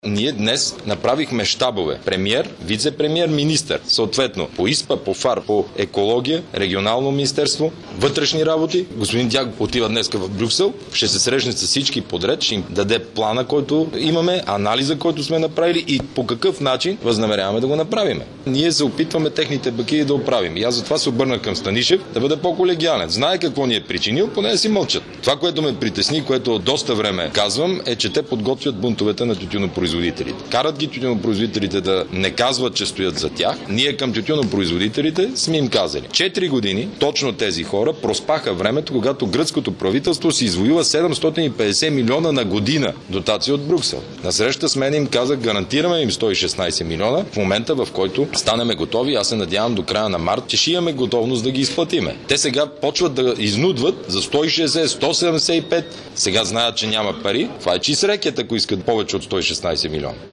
Ние днес направихме щабове. Премиер, вице-премиер, министър. Съответно, по ИСПА, по ФАР, по екология, регионално министерство, вътрешни работи. Господин Дягов отива днеска в Брюксел, ще се срещне с всички подред, ще им даде плана, който имаме, анализа, който сме направили и по какъв начин възнамеряваме да го направим. Ние се опитваме техните бакии да оправим. И аз затова се обърнах към Станишев да бъде по-колегиален. Знае какво ни е причинил, поне да си мълчат. Това, което ме притесни, което от доста време казвам, е, че те подготвят бунтовете на тютюнопроизводителите. Карат ги тютюнопроизводителите да не казват, че стоят за тях. Ние към тютюнопроизводителите сме им казали. 4 години точно тези хора проспаха времето, когато гръцкото правителство си извоюва 750 милиона на година дотация от Брюксел. На среща с мен им казах, гарантираме им 116 милиона в момента, в който станеме готови. Аз се надявам до края на март, че ще имаме готовност да ги изплатиме. Те сега почват да изнудват за 160, 175. Сега знаят, че няма пари. Това е чист рекет, ако искат повече от 116 милиона.